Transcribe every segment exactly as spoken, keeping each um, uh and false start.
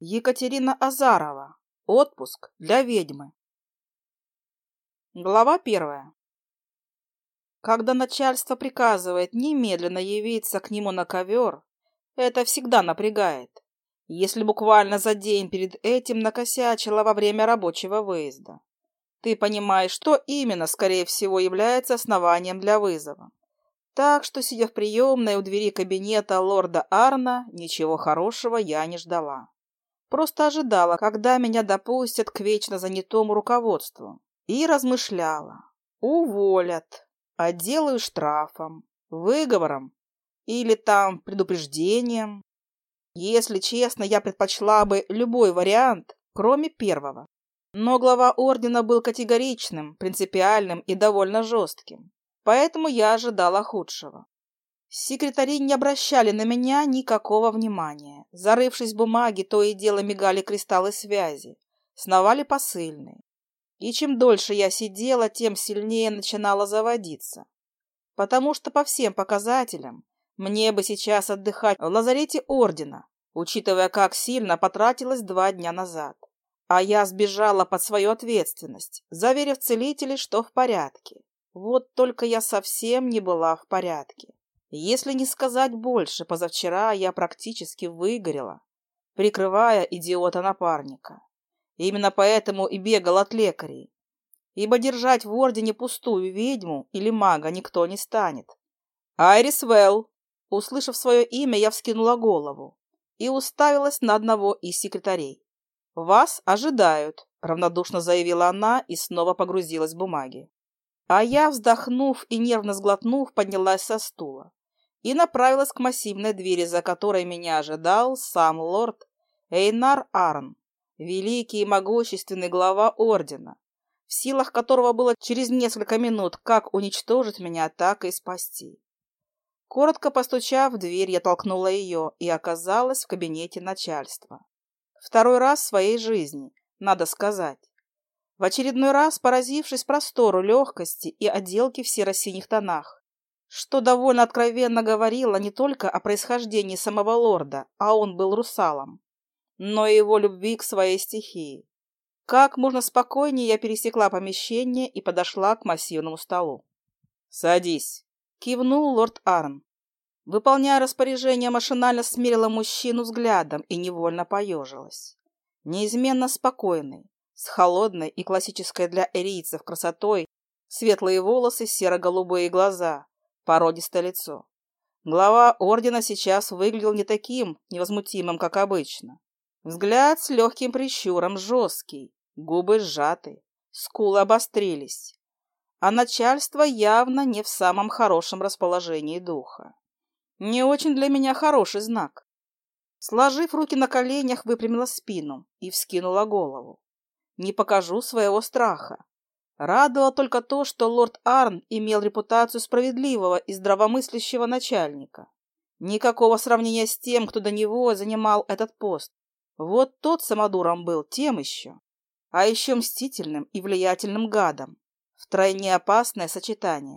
Екатерина Азарова. Отпуск для ведьмы. Глава первая. Когда начальство приказывает немедленно явиться к нему на ковер, это всегда напрягает, если буквально за день перед этим накосячила во время рабочего выезда. Ты понимаешь, что именно, скорее всего, является основанием для вызова. Так что, сидя в приемной у двери кабинета лорда Арна, ничего хорошего я не ждала. Просто ожидала, когда меня допустят к вечно занятому руководству. И размышляла. Уволят, отделаю штрафом, выговором или там предупреждением. Если честно, я предпочла бы любой вариант, кроме первого. Но глава ордена был категоричным, принципиальным и довольно жестким. Поэтому я ожидала худшего. Секретари не обращали на меня никакого внимания. Зарывшись в бумаги, то и дело мигали кристаллы связи, сновали посыльные. И чем дольше я сидела, тем сильнее начинала заводиться. Потому что по всем показателям мне бы сейчас отдыхать в лазарете ордена, учитывая, как сильно потратилась два дня назад. А я сбежала под свою ответственность, заверив целителей, что в порядке. Вот только я совсем не была в порядке. Если не сказать больше, позавчера я практически выгорела, прикрывая идиота-напарника. Именно поэтому и бегал от лекарей. Ибо держать в ордене пустую ведьму или мага никто не станет. «Айрис Вэлл!» Услышав свое имя, я вскинула голову и уставилась на одного из секретарей. «Вас ожидают», — равнодушно заявила она и снова погрузилась в бумаги. А я, вздохнув и нервно сглотнув, поднялась со стула и направилась к массивной двери, за которой меня ожидал сам лорд Эйнар Арн, великий и могущественный глава ордена, в силах которого было через несколько минут как уничтожить меня, так и спасти. Коротко постучав в дверь, я толкнула ее и оказалась в кабинете начальства. Второй раз в своей жизни, надо сказать. В очередной раз поразившись простору, легкости и отделки в серо-синих тонах, что довольно откровенно говорило не только о происхождении самого лорда, а он был русалом, но и его любви к своей стихии. Как можно спокойнее я пересекла помещение и подошла к массивному столу. «Садись», — кивнул лорд Арн. Выполняя распоряжение, машинально смерила мужчину взглядом и невольно поежилась. Неизменно спокойный, с холодной и классической для эрийцев красотой, светлые волосы, серо-голубые глаза, породистое лицо. Глава ордена сейчас выглядел не таким невозмутимым, как обычно. Взгляд с легким прищуром, жесткий, губы сжаты, скулы обострились. А начальство явно не в самом хорошем расположении духа. Не очень для меня хороший знак. Сложив руки на коленях, выпрямила спину и вскинула голову. Не покажу своего страха. Радовало только то, что лорд Арн имел репутацию справедливого и здравомыслящего начальника. Никакого сравнения с тем, кто до него занимал этот пост. Вот тот самодуром был, тем еще. А еще мстительным и влиятельным гадом. Втройне опасное сочетание.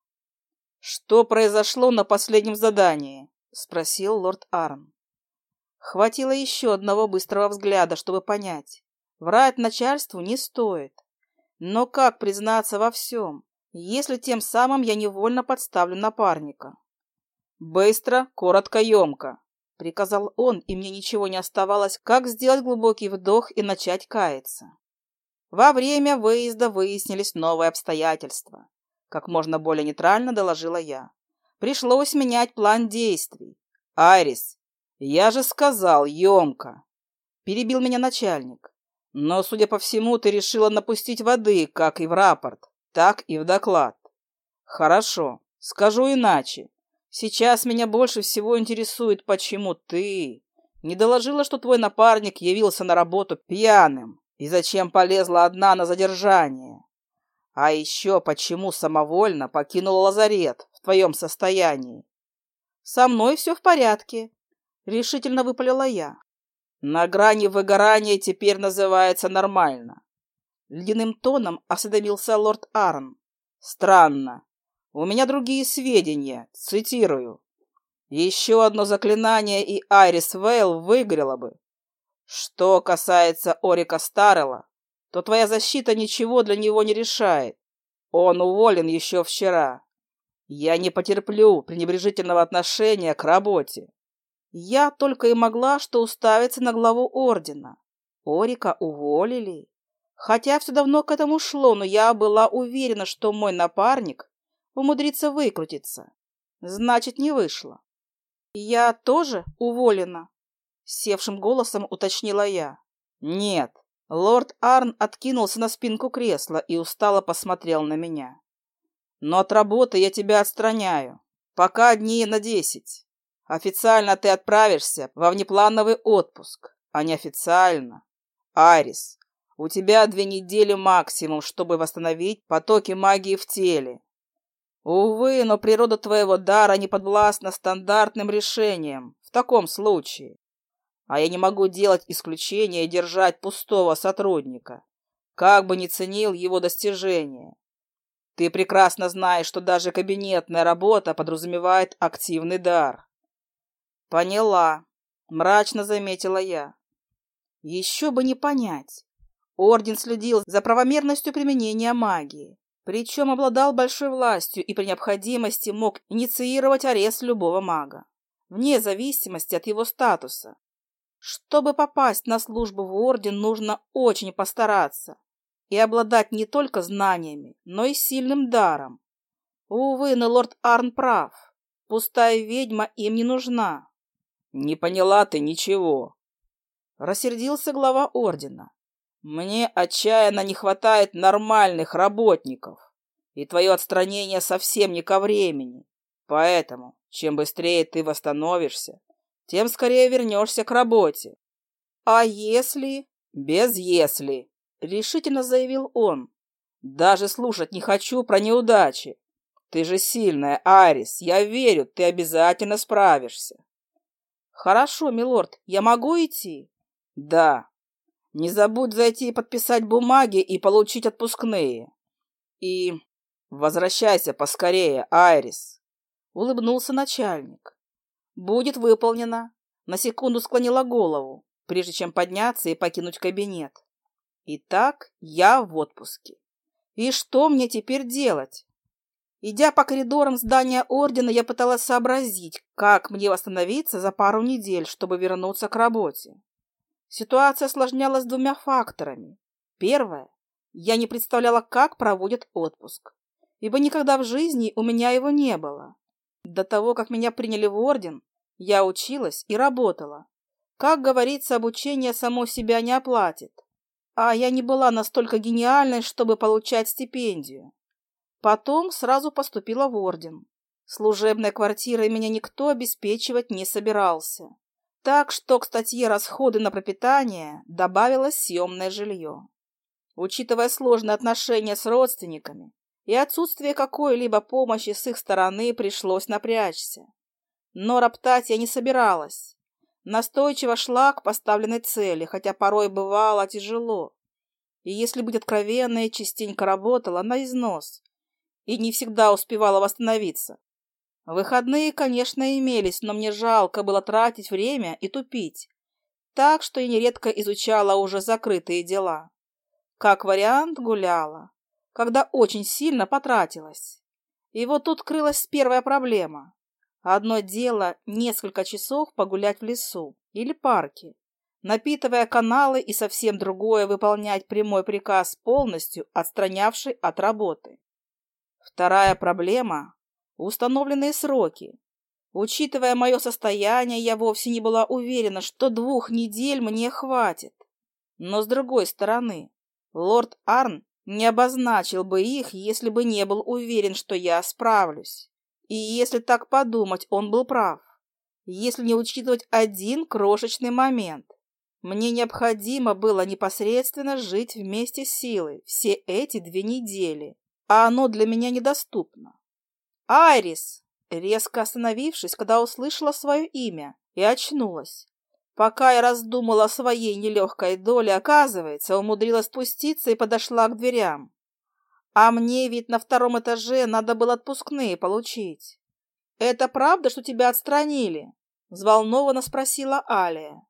«Что произошло на последнем задании?» — спросил лорд Арн. Хватило еще одного быстрого взгляда, чтобы понять. Врать начальству не стоит. Но как признаться во всем, если тем самым я невольно подставлю напарника? «Быстро, коротко, емко», — приказал он, и мне ничего не оставалось, как сделать глубокий вдох и начать каяться. Во время выезда выяснились новые обстоятельства. Как можно более нейтрально доложила я. Пришлось менять план действий. «Айрис, я же сказал, емко!» Перебил меня начальник. «Но, судя по всему, ты решила напустить воды, как и в рапорт, так и в доклад. Хорошо, скажу иначе. Сейчас меня больше всего интересует, почему ты не доложила, что твой напарник явился на работу пьяным, и зачем полезла одна на задержание. А еще почему самовольно покинула лазарет в твоем состоянии?» «Со мной все в порядке», — решительно выпалила я. «На грани выгорания теперь называется нормально», — ледяным тоном осведомился лорд Арн. «Странно. У меня другие сведения. Цитирую. Еще одно заклинание, и Айрис Вейл выиграла бы. Что касается Орика Старрелла, то твоя защита ничего для него не решает. Он уволен еще вчера. Я не потерплю пренебрежительного отношения к работе. Я только и могла что уставиться на главу ордена. Орика уволили. Хотя все давно к этому шло, но я была уверена, что мой напарник умудрится выкрутиться. Значит, не вышло. Я тоже уволена? Севшим голосом уточнила я. Нет. Лорд Арн откинулся на спинку кресла и устало посмотрел на меня. Но от работы я тебя отстраняю. Пока дней на десять. Официально ты отправишься во внеплановый отпуск, а неофициально. Айрис, у тебя две недели максимум, чтобы восстановить потоки магии в теле. Увы, но природа твоего дара не подвластна стандартным решениям в таком случае. А я не могу делать исключения и держать пустого сотрудника, как бы ни ценил его достижения. Ты прекрасно знаешь, что даже кабинетная работа подразумевает активный дар. Поняла, мрачно заметила я. Еще бы не понять. Орден следил за правомерностью применения магии, причем обладал большой властью и при необходимости мог инициировать арест любого мага, вне зависимости от его статуса. Чтобы попасть на службу в орден, нужно очень постараться и обладать не только знаниями, но и сильным даром. Увы, но лорд Арн прав. Пустая ведьма им не нужна. Не поняла ты ничего. Рассердился глава ордена. Мне отчаянно не хватает нормальных работников, и твое отстранение совсем не ко времени. Поэтому, чем быстрее ты восстановишься, тем скорее вернешься к работе. А если... Без «если», — решительно заявил он. Даже слушать не хочу про неудачи. Ты же сильная, Айрис, я верю, ты обязательно справишься. Хорошо, милорд, я могу идти? Да. Не забудь зайти и подписать бумаги и получить отпускные. И возвращайся поскорее, Айрис. Улыбнулся начальник. Будет выполнено. На секунду склонила голову, прежде чем подняться и покинуть кабинет. Итак, я в отпуске. И что мне теперь делать? Идя по коридорам здания ордена, я пыталась сообразить, как мне восстановиться за пару недель, чтобы вернуться к работе. Ситуация осложнялась двумя факторами. Первое. Я не представляла, как проводят отпуск, ибо никогда в жизни у меня его не было. До того, как меня приняли в орден, я училась и работала. Как говорится, обучение само себя не оплатит. А я не была настолько гениальной, чтобы получать стипендию. Потом сразу поступила в орден. Служебной квартирой меня никто обеспечивать не собирался. Так что к статье «Расходы на пропитание» добавилось съемное жилье. Учитывая сложные отношения с родственниками и отсутствие какой-либо помощи с их стороны, пришлось напрячься. Но роптать я не собиралась. Настойчиво шла к поставленной цели, хотя порой бывало тяжело. И если быть откровенной, частенько работала на износ и не всегда успевала восстановиться. Выходные, конечно, имелись, но мне жалко было тратить время и тупить, так что я нередко изучала уже закрытые дела. Как вариант, гуляла, когда очень сильно потратилась. И вот тут крылась первая проблема. Одно дело несколько часов погулять в лесу или парке, напитывая каналы, и совсем другое выполнять прямой приказ, полностью отстранявший от работы. Вторая проблема – установленные сроки. Учитывая мое состояние, я вовсе не была уверена, что двух недель мне хватит. Но с другой стороны, лорд Арн не обозначил бы их, если бы не был уверен, что я справлюсь. И если так подумать, он был прав. Если не учитывать один крошечный момент. Мне необходимо было непосредственно жить вместе с силой все эти две недели, а оно для меня недоступно. «Айрис!» Резко остановившись, когда услышала свое имя, и очнулась. Пока я раздумала о своей нелегкой доле, оказывается, умудрилась спуститься и подошла к дверям. А мне ведь на втором этаже надо было отпускные получить. «Это правда, что тебя отстранили?» — взволнованно спросила Алия.